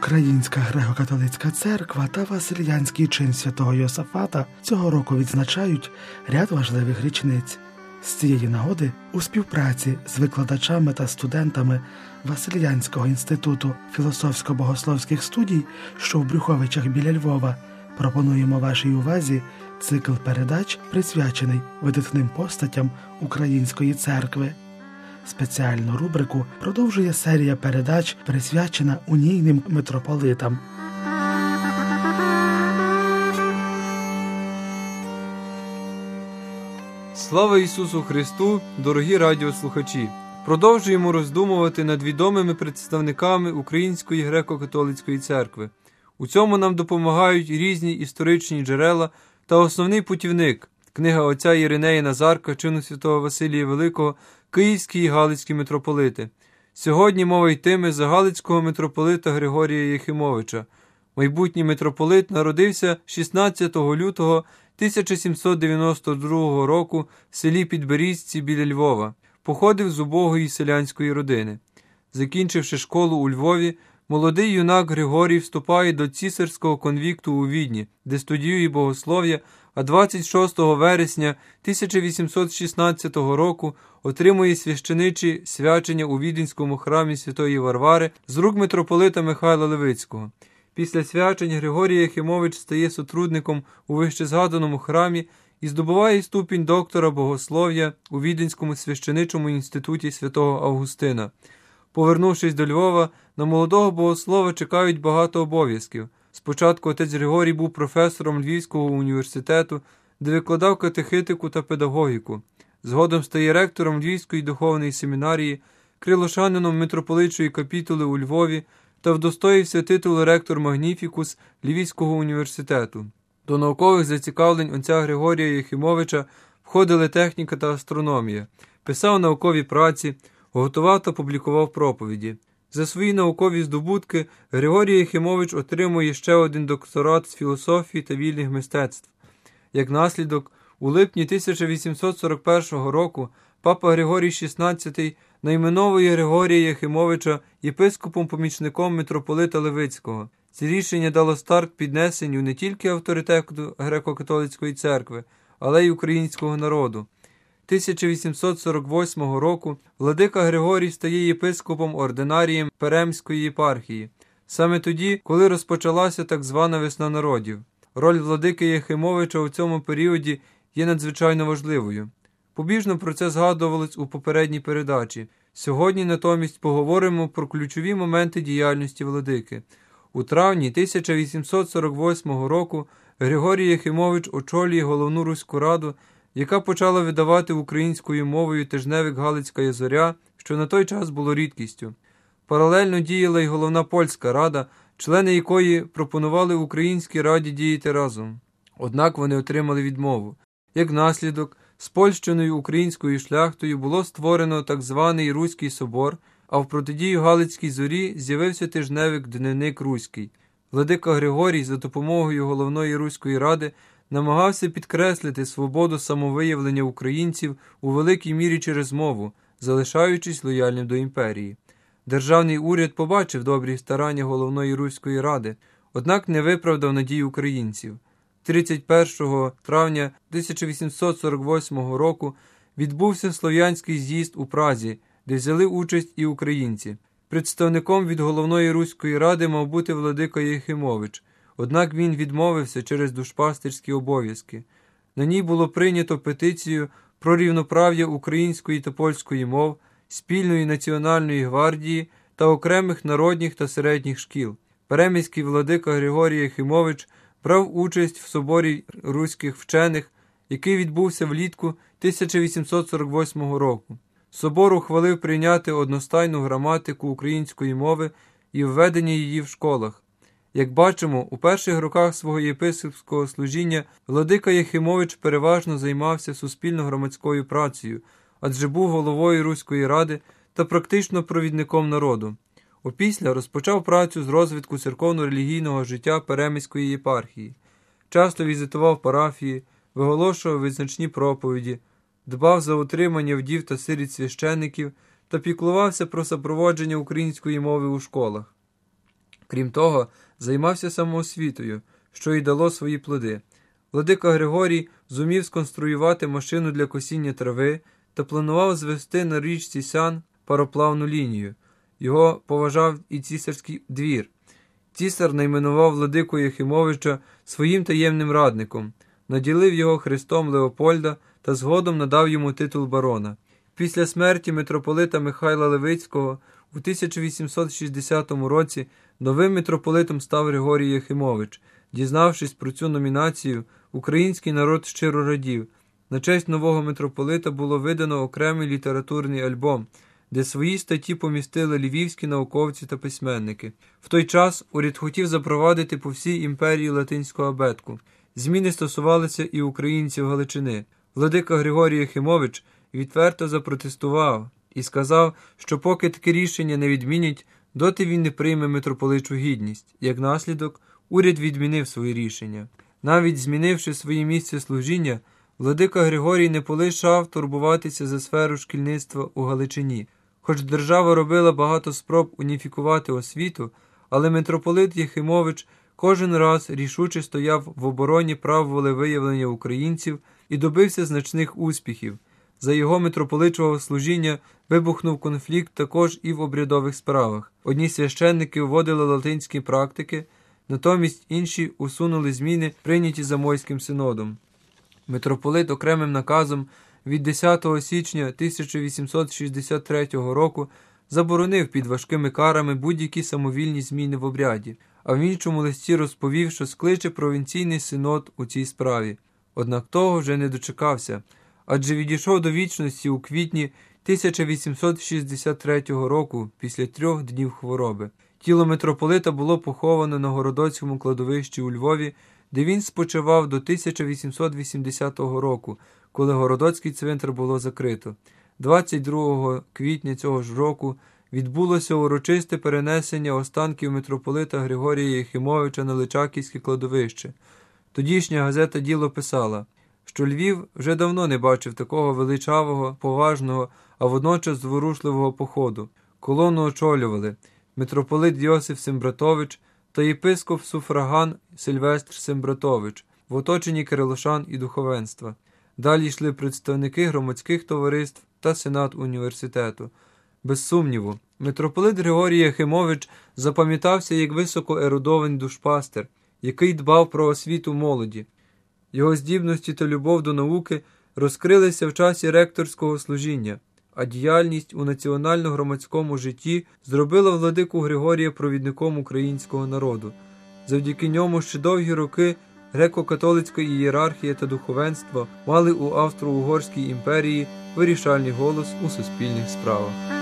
Українська греко-католицька церква та Василянський чин святого Йосафата цього року відзначають ряд важливих річниць. З цієї нагоди у співпраці з викладачами та студентами Василянського інституту філософсько-богословських студій, що в Брюховичах біля Львова, пропонуємо вашій увазі цикл передач, присвячений видатним постатям Української церкви. Спеціальну рубрику продовжує серія передач, присвячена унійним митрополитам. Слава Ісусу Христу, дорогі радіослухачі! Продовжуємо роздумувати над відомими представниками Української греко-католицької церкви. У цьому нам допомагають різні історичні джерела та основний путівник – книга отця Іринея Назарка, чину святого Василія Великого, Київські і Галицькі митрополити. Сьогодні мова йтиме за Галицького митрополита Григорія Єхимовича. Майбутній митрополит народився 16 лютого 1792 року в селі Підберізці біля Львова. Походив з убогої селянської родини. Закінчивши школу у Львові, молодий юнак Григорій вступає до цісарського конвікту у Відні, де студіює богослов'я, а 26 вересня 1816 року отримує священичі свячення у Віденському храмі Святої Варвари з рук митрополита Михайла Левицького. Після свячень Григорій Єхимович стає сотрудником у вищезгаданому храмі і здобуває ступінь доктора богослов'я у Віденському священичому інституті святого Августина. Повернувшись до Львова, на молодого богослова чекають багато обов'язків. Спочатку отець Григорій був професором Львівського університету, де викладав катехитику та педагогіку. Згодом стає ректором Львівської духовної семінарії, крилошанином митрополитчої капітули у Львові та вдостоївся титулу ректор Магніфікус Львівського університету. До наукових зацікавлень отця Григорія Єхимовича входили техніка та астрономія. Писав наукові праці, готував та публікував проповіді. За свої наукові здобутки Григорій Єхимович отримує ще один докторат з філософії та вільних мистецтв. Як наслідок, у липні 1841 року папа Григорій XVI найменовує Григорія Єхимовича єпископом-помічником митрополита Левицького. Це рішення дало старт піднесенню не тільки авторитету греко-католицької церкви, але й українського народу. 1848 року владика Григорій стає єпископом-ординарієм Перемської єпархії. Саме тоді, коли розпочалася так звана «Весна народів». Роль владики Єхимовича у цьому періоді є надзвичайно важливою. Побіжно про це згадувалось у попередній передачі. Сьогодні натомість поговоримо про ключові моменти діяльності владики. У травні 1848 року Григорій Єхимович очолює Головну Руську Раду, яка почала видавати українською мовою тижневик «Галицька зоря», що на той час було рідкістю. Паралельно діяла й Головна Польська Рада, члени якої пропонували Українській Раді діяти разом. Однак вони отримали відмову. Як наслідок, з польщеною українською шляхтою було створено так званий Руський собор, а в протидію Галицькій зорі з'явився тижневик «Дневник Руський». Владика Григорій за допомогою Головної Руської Ради намагався підкреслити свободу самовиявлення українців у великій мірі через мову, залишаючись лояльним до імперії. Державний уряд побачив добрі старання Головної Руської Ради, однак не виправдав надій українців. 31 травня 1848 року відбувся Слов'янський з'їзд у Празі, де взяли участь і українці. Представником від Головної Руської Ради мав бути владика Єхимович, однак він відмовився через душпастирські обов'язки. На ній було прийнято петицію про рівноправ'я української та польської мов, спільної національної гвардії та окремих народних та середніх шкіл. Переміський владика Григорій Єхимович брав участь в соборі руських вчених, який відбувся влітку 1848 року. Собор ухвалив прийняти одностайну граматику української мови і введення її в школах. Як бачимо, у перших роках свого єпископського служіння владика Єхимович переважно займався суспільно-громадською працею, адже був головою Руської Ради та практично провідником народу. Опісля розпочав працю з розвитку церковно-релігійного життя Перемиської єпархії. Часто візитував парафії, виголошував визначні проповіді, дбав за утримання вдів та сиріт священиків та піклувався про супроводження української мови у школах. Крім того, займався самоосвітою, що й дало свої плоди. Владика Григорій зумів сконструювати машину для косіння трави та планував звести на річці Сян пароплавну лінію. Його поважав і цісарський двір. Цісар найменував владику Єхимовича своїм таємним радником, наділив його хрестом Леопольда та згодом надав йому титул барона. Після смерті митрополита Михайла Левицького у 1860 році новим митрополитом став Григорій Єхимович. Дізнавшись про цю номінацію, український народ щиро радів. На честь нового митрополита було видано окремий літературний альбом, де свої статті помістили львівські науковці та письменники. В той час уряд хотів запровадити по всій імперії латинську абетку. Зміни стосувалися і українців Галичини. Владика Григорій Єхимович відверто запротестував і сказав, що поки таке рішення не відмінять, доти він не прийме митрополичу гідність. Як наслідок, уряд відмінив своє рішення. Навіть змінивши своє місце служіння, владика Григорій не полишав турбуватися за сферу шкільництва у Галичині. Хоч держава робила багато спроб уніфікувати освіту, але митрополит Єхимович кожен раз рішуче стояв в обороні прав волевиявлення українців і добився значних успіхів. За його митрополичого служіння вибухнув конфлікт також і в обрядових справах. Одні священники вводили латинські практики, натомість інші усунули зміни, прийняті Замойським синодом. Митрополит окремим наказом від 10 січня 1863 року заборонив під важкими карами будь-які самовільні зміни в обряді, а в іншому листі розповів, що скличе провінційний синод у цій справі. Однак того вже не дочекався, адже відійшов до вічності у квітні 1863 року після 3 днів хвороби. Тіло митрополита було поховано на Городоцькому кладовищі у Львові, де він спочивав до 1880 року, коли Городоцький цвинтар було закрито. 22 квітня цього ж року відбулося урочисте перенесення останків митрополита Григорія Єхимовича на Личаківське кладовище. Тодішня газета «Діло» писала, що Львів вже давно не бачив такого величавого, поважного, а водночас зворушливого походу. Колону очолювали митрополит Йосиф Сембратович та єпископ суфраган Сильвестр Сембратович в оточенні кирилошан і духовенства. Далі йшли представники громадських товариств та сенат університету. Без сумніву, митрополит Григорій Єхимович запам'ятався як високоерудований душпастер, який дбав про освіту молоді. Його здібності та любов до науки розкрилися в часі ректорського служіння, а діяльність у національно-громадському житті зробила владику Григорія провідником українського народу. Завдяки ньому ще довгі роки греко-католицька ієрархія та духовенство мали у Австро-Угорській імперії вирішальний голос у суспільних справах.